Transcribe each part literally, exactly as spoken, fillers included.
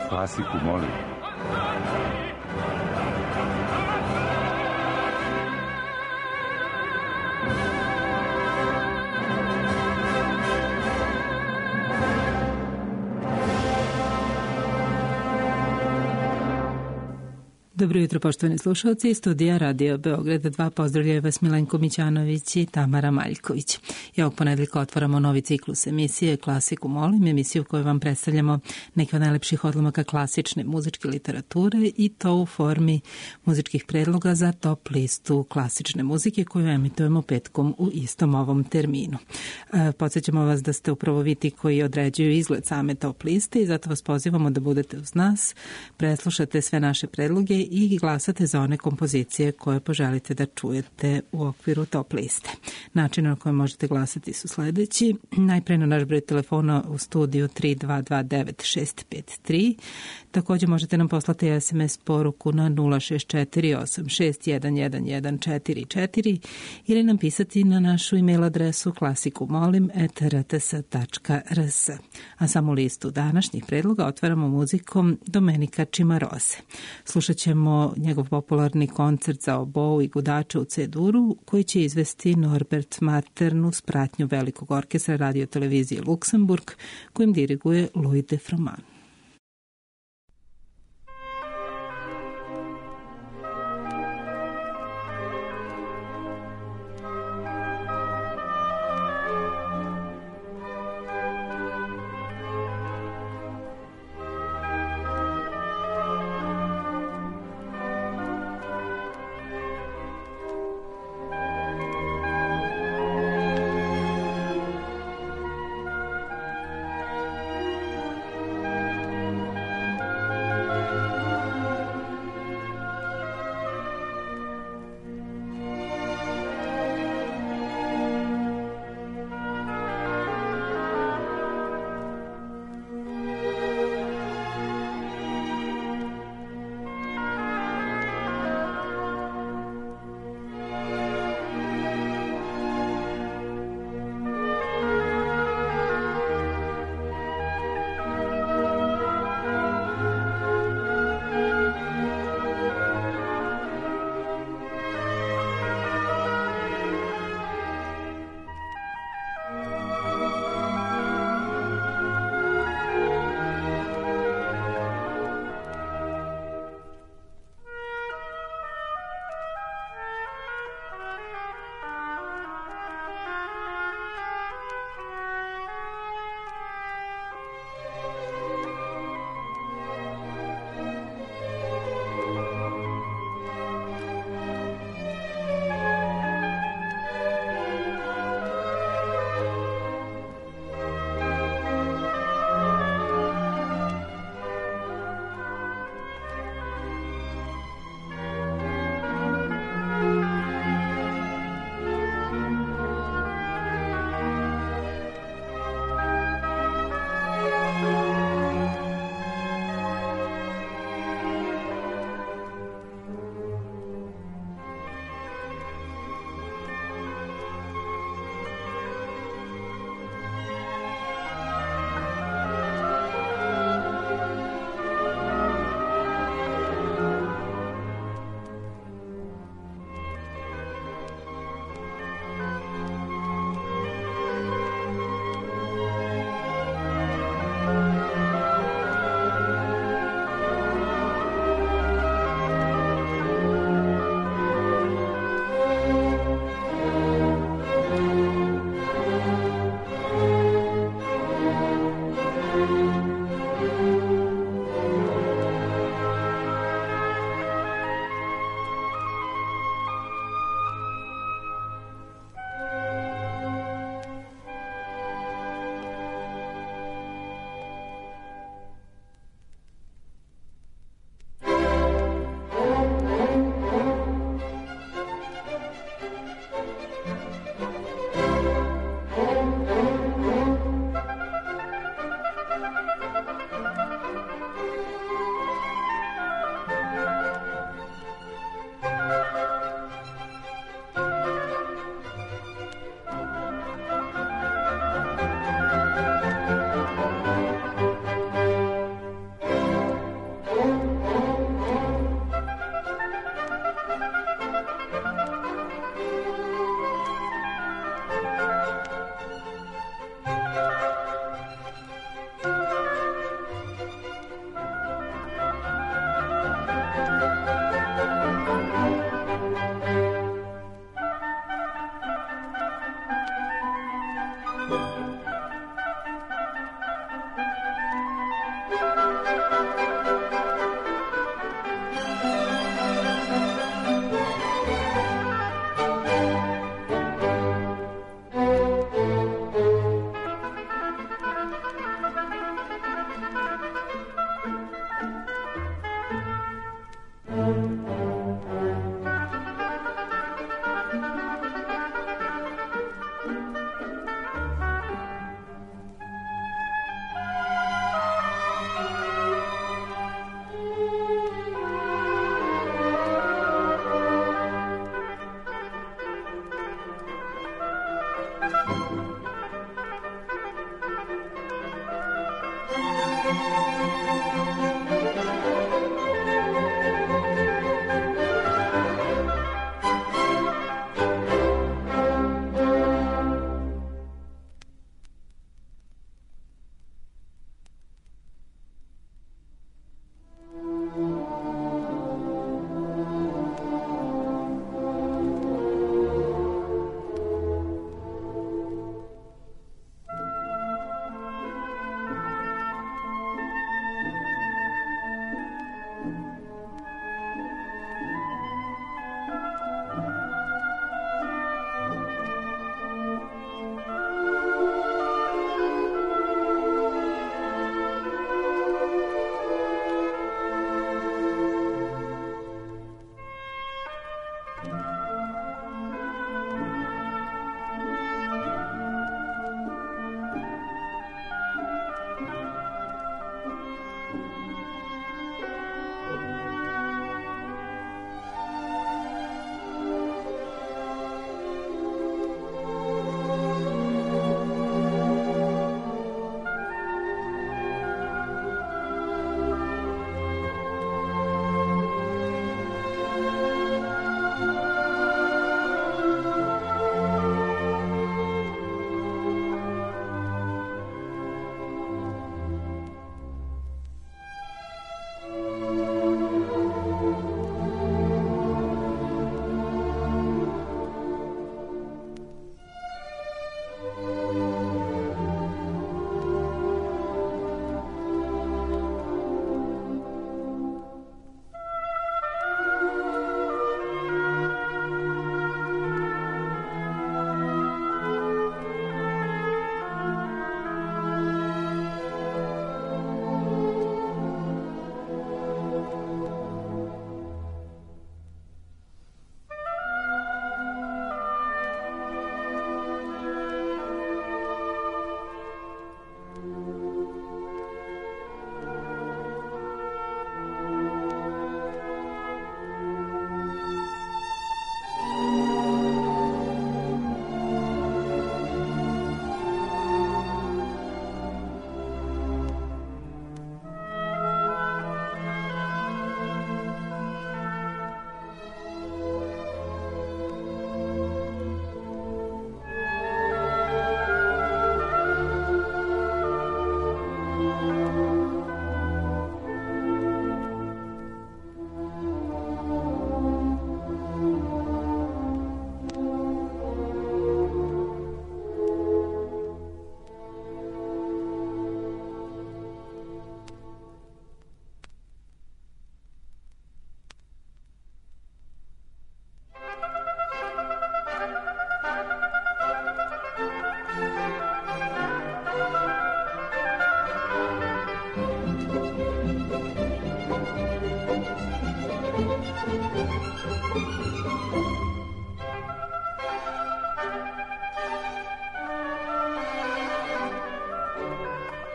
Klasiku, molim. Dobro jutro, poštovani slušalci. Studija Radio Beograd dva pozdravljaju vas Milenko Mićanović i Tamara Maljković. I ovog ponedeljka otvaramo novi ciklus emisije Klasiku molim, emisiju u kojoj vam predstavljamo neke od najlepših odlomaka klasične muzičke literature i to u formi muzičkih predloga za top listu klasične muzike koju emitujemo petkom u istom ovom terminu. E, podsjećamo vas da ste upravo vi ti koji određuju izgled same top liste i zato vas pozivamo da budete uz nas, preslušate sve naše predloge i glasate za one kompozicije koje poželite da čujete u okviru top liste. Način na koji možete glasati su sledeći. Najpre na naš broj telefona u studiju tri dva dva devet šest pet tri. Također možete nam poslati es em es poruku na nula šest četiri osam šest jedan jedan jedan četiri četiri ili nam pisati na našu e-mail adresu klasikumolim at r t s tačka r s. A samu listu današnjih predloga otvaramo muzikom Domenica Cimaroze. Slušat ćemo njegov popularni koncert za obou i gudače u C-duru koji će izvesti Norbert Matern uz pratnju velikog orkestra radio televizije Luksemburg kojim diriguje Louis de Froment. Thank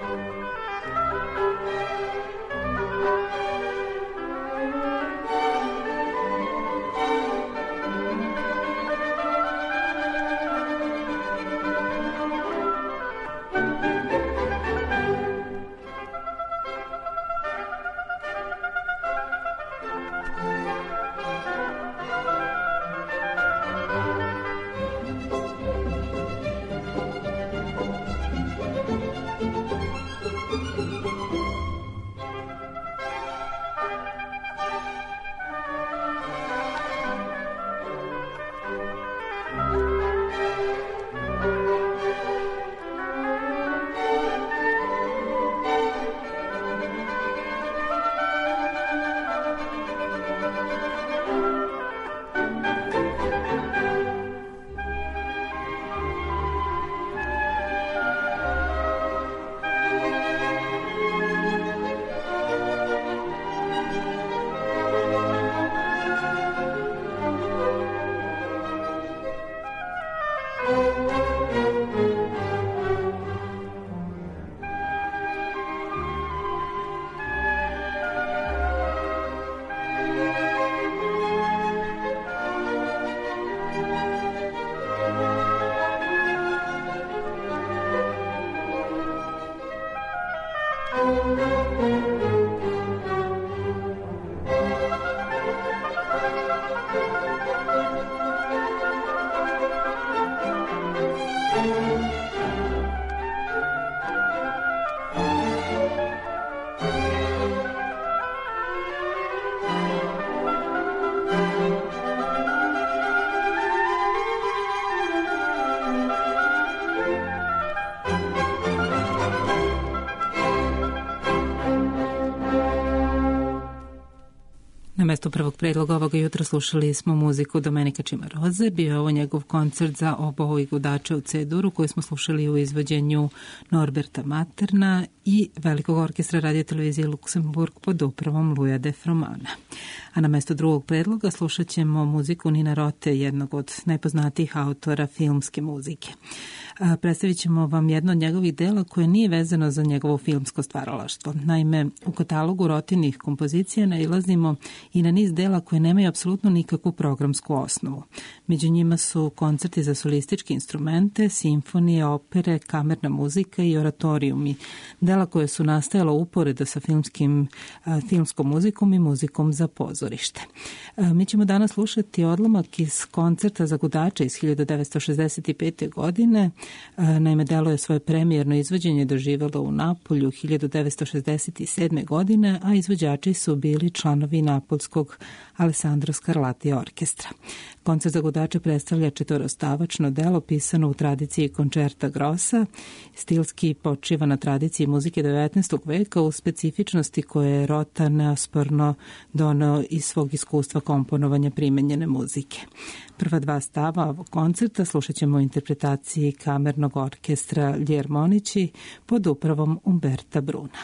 Na mesto prvog predloga ovoga jutra slušali smo muziku Domenika Cimaroze. Bio je ovo njegov koncert za oboje i gudače u C-duru koji smo slušali u izvođenju Norberta Materna i Velikog orkestra radio televizije Luksemburg pod upravom Luja de Fromana. A na mesto drugog predloga slušat ćemo muziku Nina Rote, jednog od najpoznatijih autora filmske muzike. Predstavit ćemo vam jedno od njegovih dela koje nije vezano za njegovo filmsko stvaralaštvo. Naime, u katalogu Rotinih kompozicija nailazimo i na niz dela koje nemaju apsolutno nikakvu programsku osnovu. Među njima su koncerti za solističke instrumente, simfonije, opere, kamerna muzika i oratorijumi. Dela koje su nastajala uporedo sa filmskim, filmskom muzikom i muzikom za pozorište. Mi ćemo danas slušati odlomak iz koncerta za gudače iz hiljadu devetsto šezdeset pete. godine. Naime, delo je svoje premijerno izvođenje doživelo u Napolju hiljadu devetsto šezdeset sedme. godine, a izvođači su bili članovi Napolskog Alessandro Scarlatti orkestra. Koncert za gudače predstavlja četvorostavačno delo pisano u tradiciji koncerta grossa, stilski počiva na tradiciji muzike devetnaestog. veka u specifičnosti koje je Rota neosporno doneo iz svog iskustva komponovanja primenjene muzike. Prva dva stava ovog koncerta slušat ćemo u interpretaciji kamernog orkestra Gli Armonici pod upravom Umberta Bruna.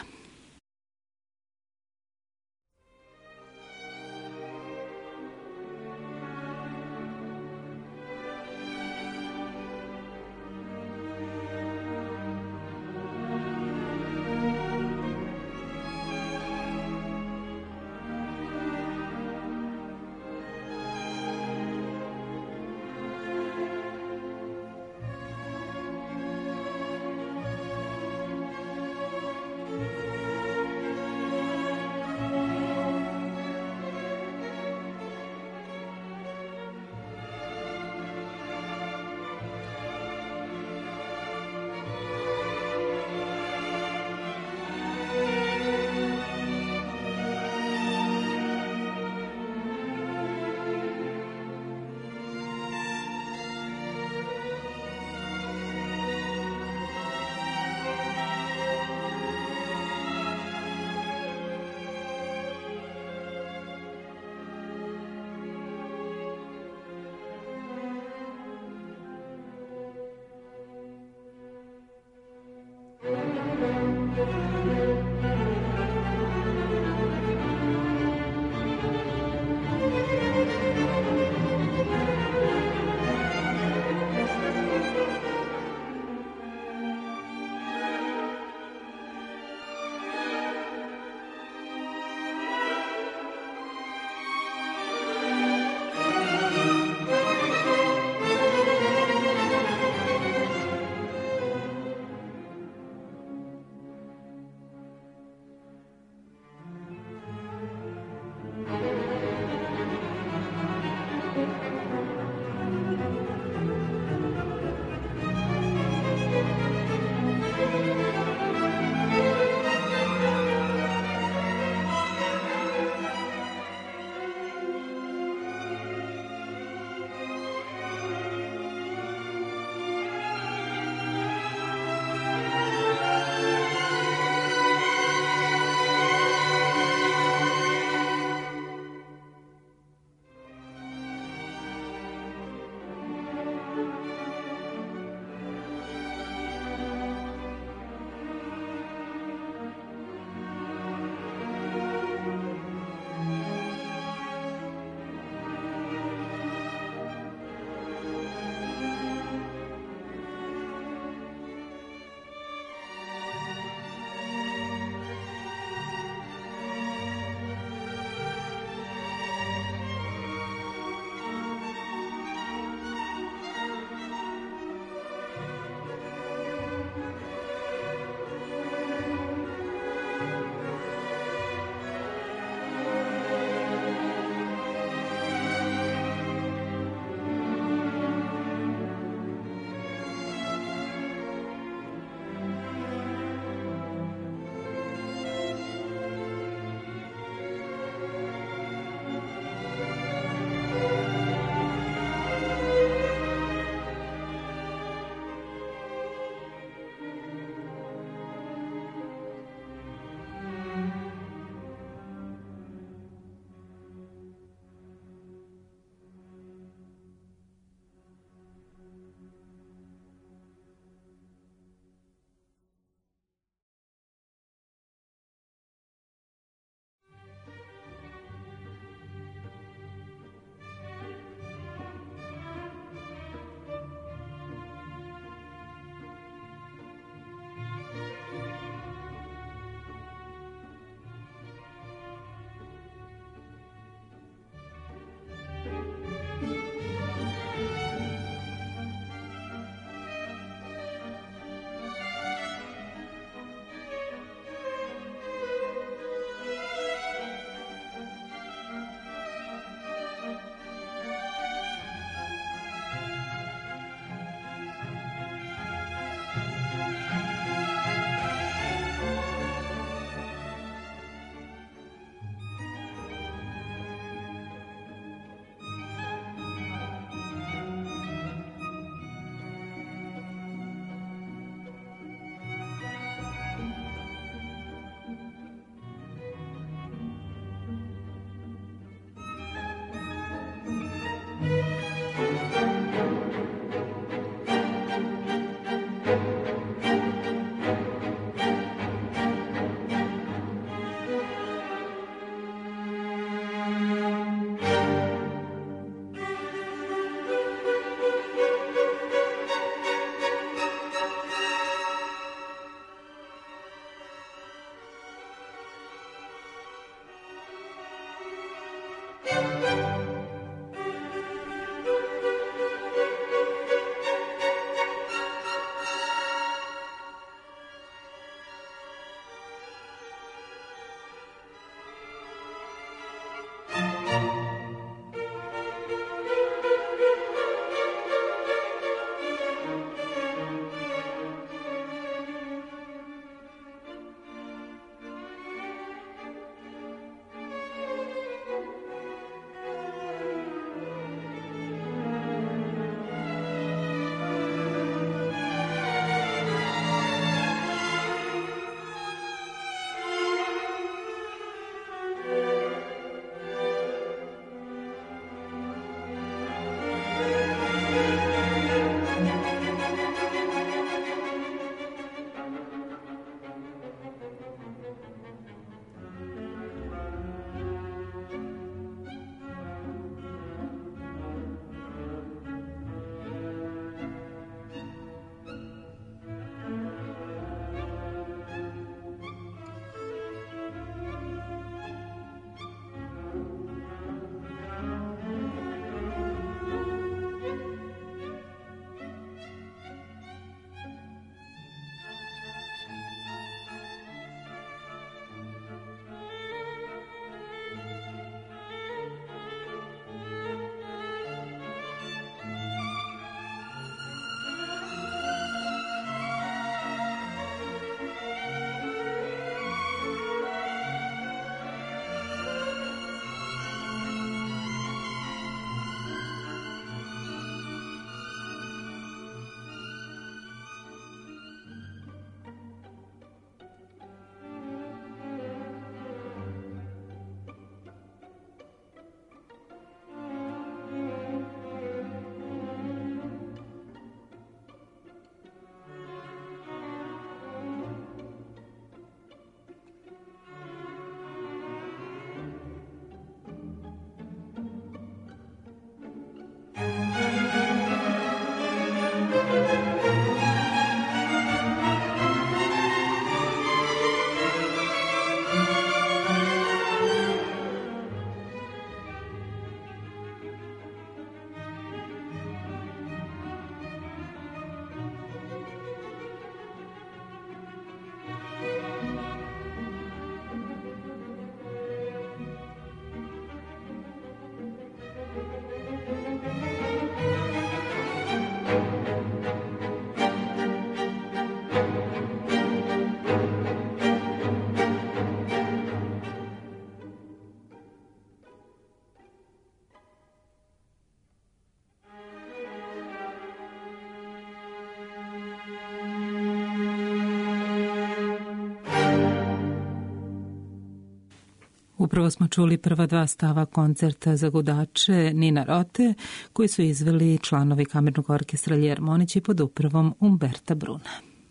Upravo smo čuli prva dva stava koncerta za gudače Nina Rote, koji su izveli članovi Kamernog orkestra Ljermonići pod upravom Umberta Bruna.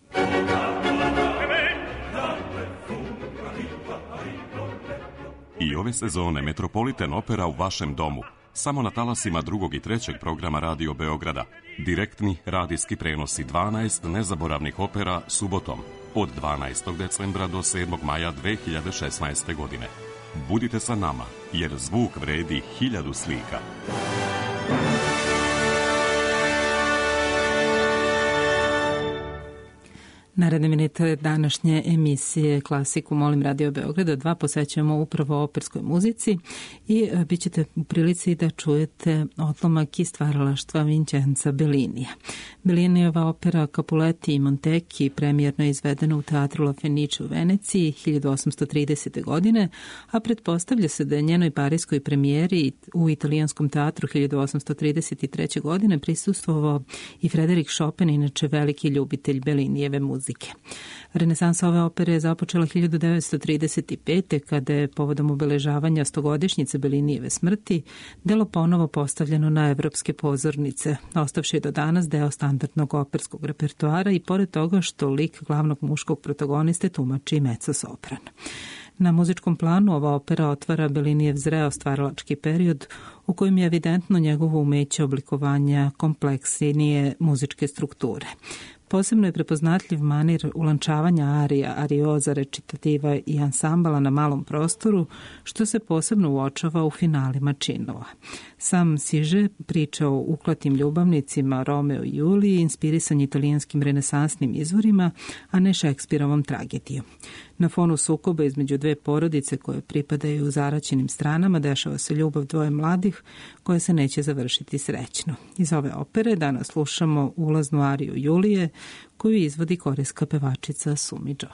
I ove sezone Metropolitan Opera u vašem domu. Samo na talasima drugog i trećeg programa Radio Beograda. Direktni radijski prenosi dvanaest nezaboravnih opera subotom od dvanaestog decembra do sedmog maja dve hiljade šesnaeste. godine. Budite sa nama, jer zvuk vredi hiljadu slika. Naredne minute današnje emisije Klasiku Molim Radio Beograda dva posvećujemo upravo operskoj muzici i bit ćete u prilici da čujete odlomak iz stvaralaštva Vincenza Bellinija. Bellinijeva opera Capuletti i Montecchi premijerno je izvedena u Teatru La Fenice u Veneciji hiljadu osamsto tridesete. godine, a pretpostavlja se da je njenoj parijskoj premijeri u Italijanskom teatru hiljadu osamsto trideset treće. godine prisustvovao i Frederik Chopin, inače veliki ljubitelj Bellinijeve muzike. Renesansa ove opere je započela hiljadu devetsto trideset pete. kada je povodom obeležavanja stogodišnjice Bellinijeve smrti delo ponovo postavljeno na evropske pozornice, ostavši je do danas deo standardnog operskog repertoara i pored toga što lik glavnog muškog protagoniste tumači mezzo-sopran. Na muzičkom planu ova opera otvara Bellinijev zreo stvaralački period u kojem je evidentno njegovo umeće oblikovanja kompleksnije muzičke strukture. Posebno je prepoznatljiv manir ulančavanja arija, arioza, recitativa i ansambala na malom prostoru, što se posebno uočava u finalima činova. Sam Siže priča o uklatim ljubavnicima Romeo i Juliji, inspirisan italijanskim renesansnim izvorima, a ne Šekspirovom tragedijom. Na fonu sukoba između dve porodice koje pripadaju zaraćenim stranama dešava se ljubav dvoje mladih koje se neće završiti srećno. Iz ove opere danas slušamo ulaznu ariju Julije koju izvodi korejska pevačica Sumi Jo.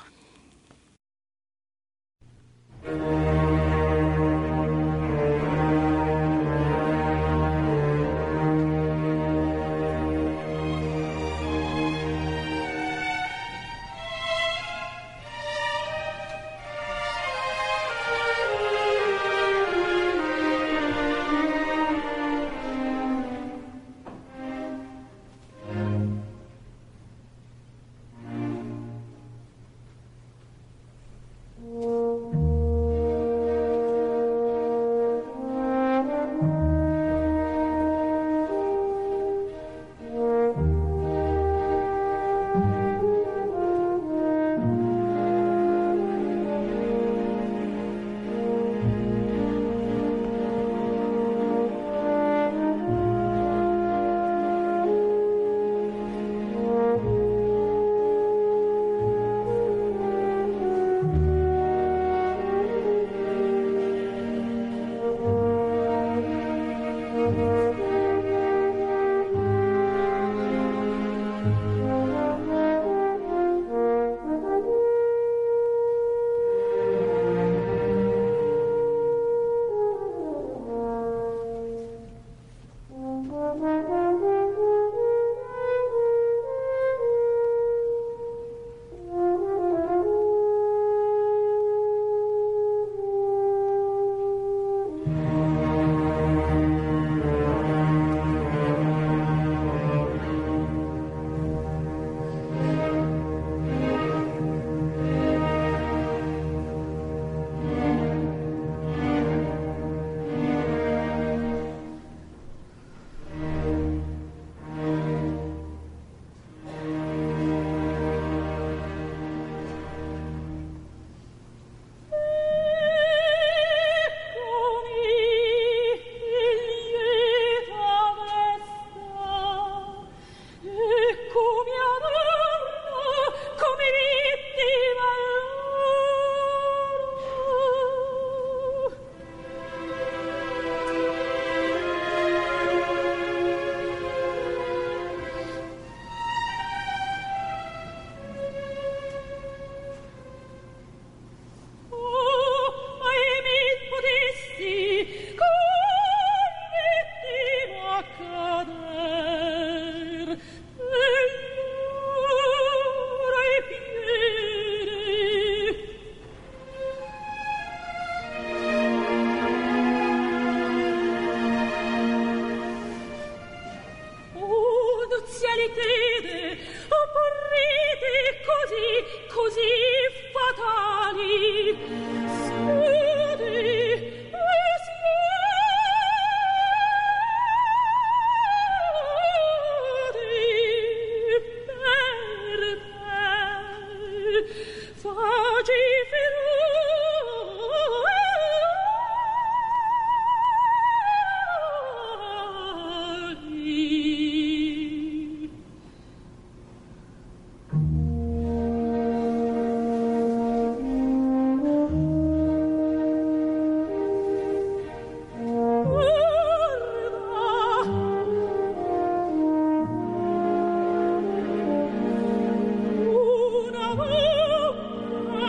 Una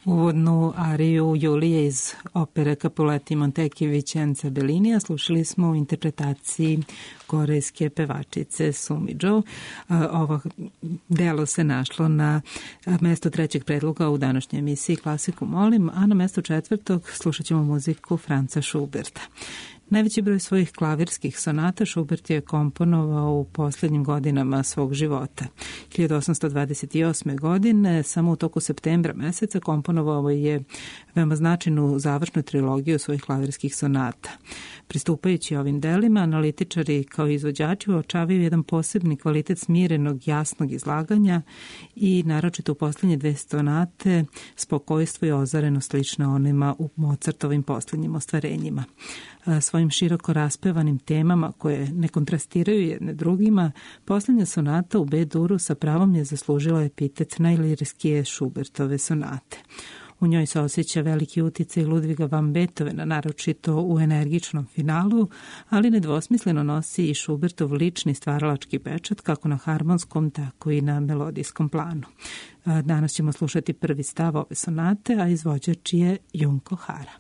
Uvodnu ariju Julije iz opere Capuletti Montecchi Vicenza Bellinija slušali smo u interpretaciji korejske pevačice Sumi Jo. Ovo delo se našlo na mesto trećeg predloga u današnjoj emisiji Klasiku molim, a na mesto četvrtog slušat ćemo muziku Franza Schuberta. Najveći broj svojih klavirskih sonata Schubert je komponovao u posljednjim godinama svog života. hiljadu osamsto dvadeset osme. godine, samo u toku septembra meseca, komponovao je veoma značajnu završnu trilogiju svojih klavirskih sonata. Pristupajući ovim delima, analitičari kao izvođači uočavaju jedan posebni kvalitet smirenog, jasnog izlaganja i naročito u posljednje dve sonate spokojstvo i ozarenost slično onima u Mozartovim posljednjim ostvarenjima. Svojim široko raspevanim temama koje ne kontrastiraju jedne drugima, posljednja sonata u B-duru sa pravom je zaslužila epitet najlirskije Schubertove sonate. U njoj se osjeća veliki uticaj Ludviga van Beethovena, naročito u energičnom finalu, ali nedvosmisleno nosi i Schubertov lični stvaralački pečat kako na harmonskom, tako i na melodijskom planu. Danas ćemo slušati prvi stav ove sonate, a izvođač je Junko Hara.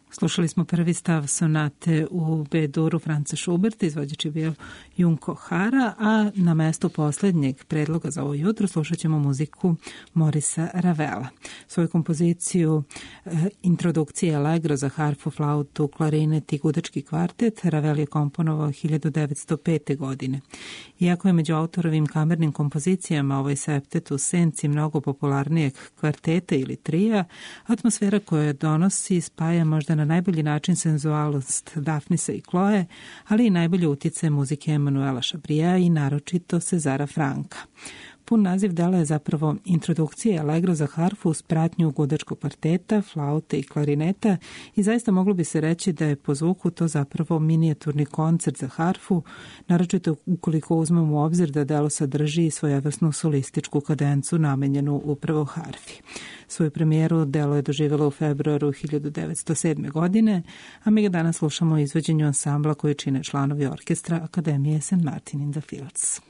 Slušali smo prvi stav sonate u B-duru Franca Schuberta, izvođač je bio Junko Hara, a na mestu poslednjeg predloga za ovo jutro slušat ćemo muziku Morisa Ravela. Svoju kompoziciju e, introdukcije Allegro za harfu, flautu, klarinet i gudački kvartet Ravel je komponovao hiljadu devetsto pete. godine. Iako je među autorovim kamernim kompozicijama ovaj septet u senci mnogo popularnijeg kvarteta ili trija, atmosfera koja donosi spaja možda na najbolji način senzualnost Dafnisa i Chloe, ali i najbolje utice muzike Emanuela Chabriera i naročito Cezara Franka. Pun naziv dela je zapravo introdukcija Allegro za harfu uz pratnju gudačkog kvarteta, flaute i klarineta i zaista moglo bi se reći da je po zvuku to zapravo minijaturni koncert za harfu, naročito ukoliko uzmemo u obzir da delo sadrži i svojevrsnu solističku kadencu namenjenu upravo harfi. Svoju premijeru delo je doživjelo u februaru hiljadu devetsto sedme. godine, a mi ga danas slušamo u izvođenju ansambla koji čine članovi orkestra Akademije Saint Martin in the Fields.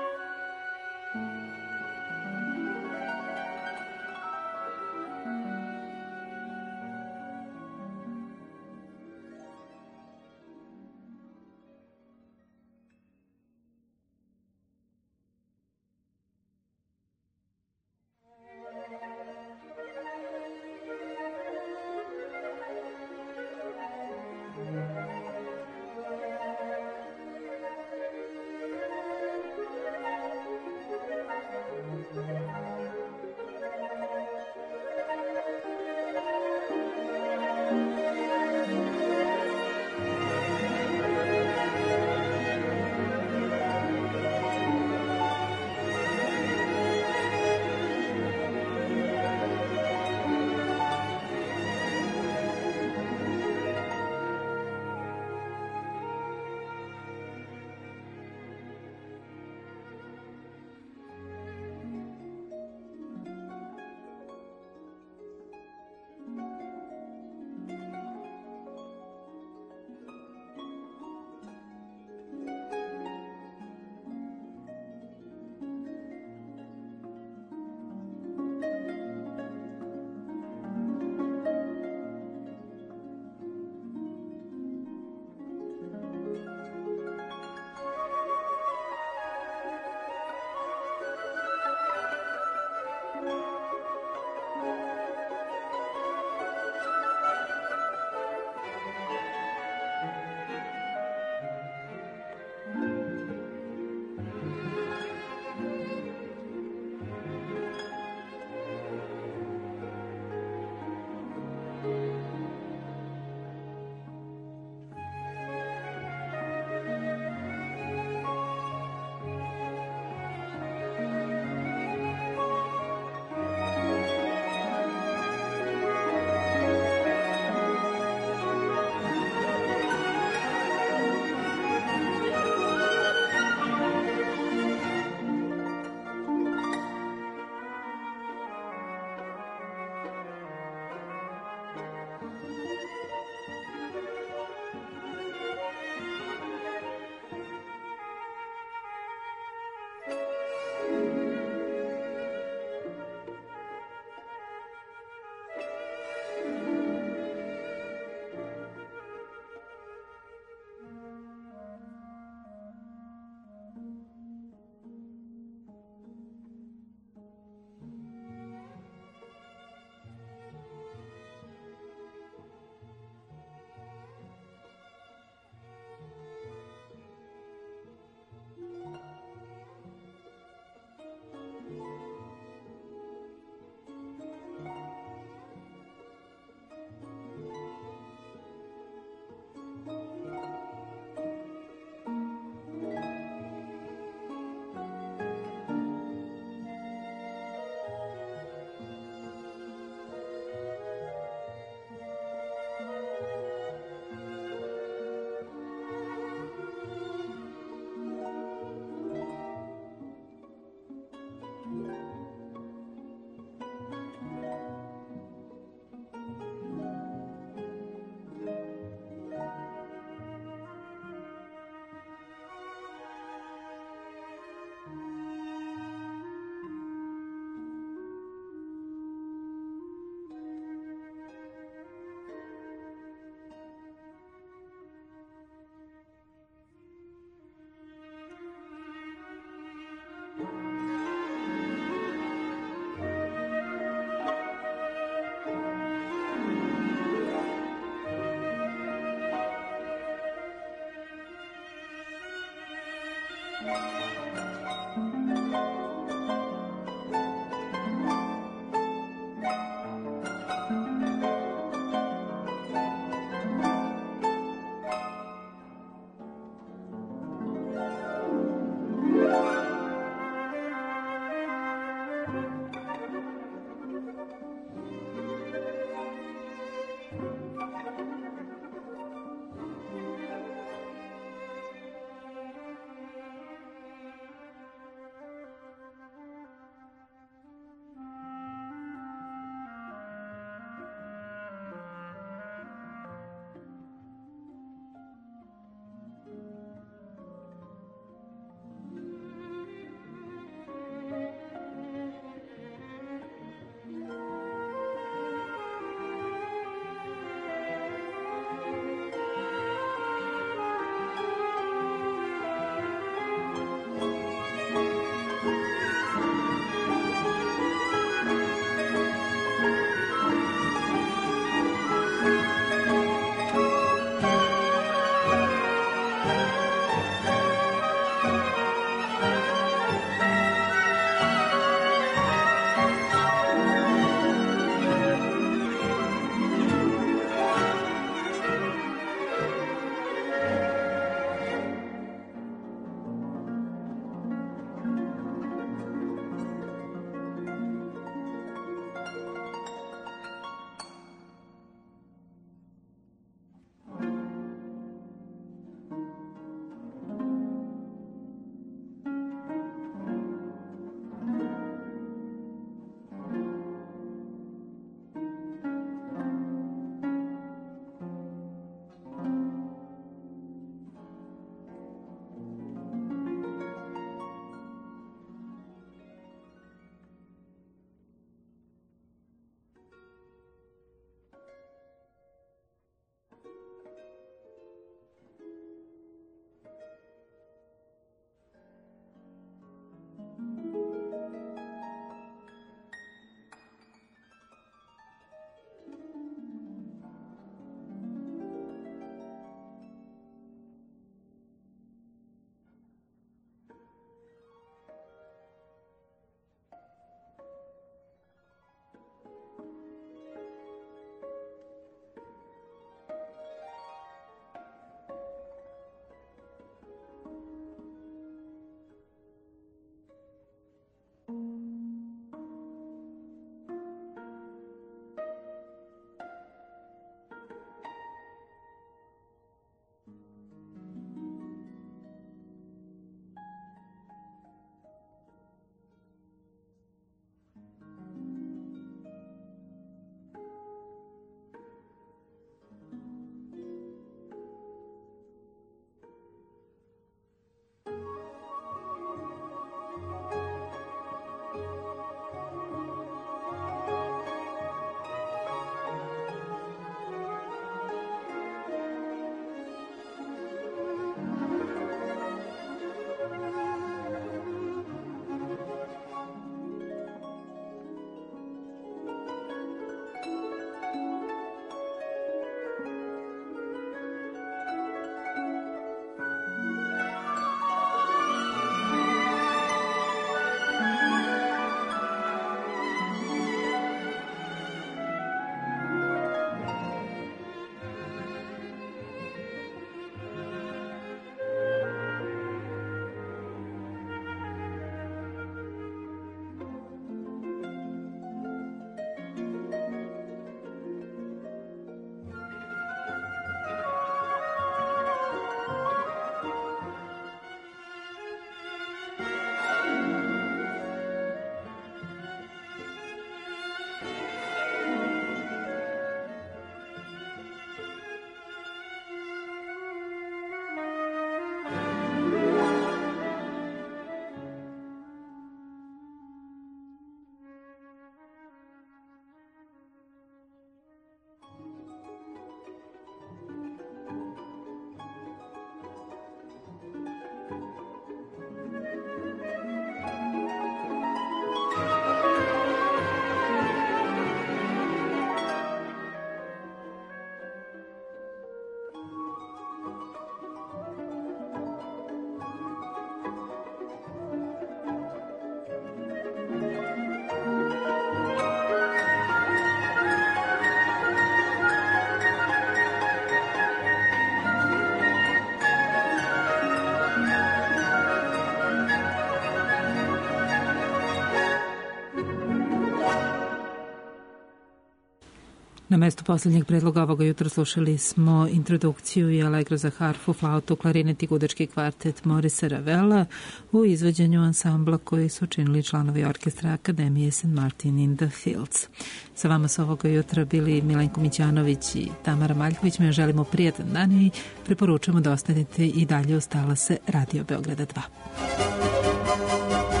Na mestu posljednjeg predloga ovoga jutra slušali smo introdukciju i Allegro za harfu, flautu, klarinet i gudački kvartet Morisa Ravela u izvođenju ansambla koji su činili članovi orkestra Akademije Saint Martin in the Fields. Sa vama su ovoga jutra bili Milenko Mićanović i Tamara Maljković. Mi želimo prijatan dan i preporučujemo da ostanete i dalje uz talase Radio Beograda dva.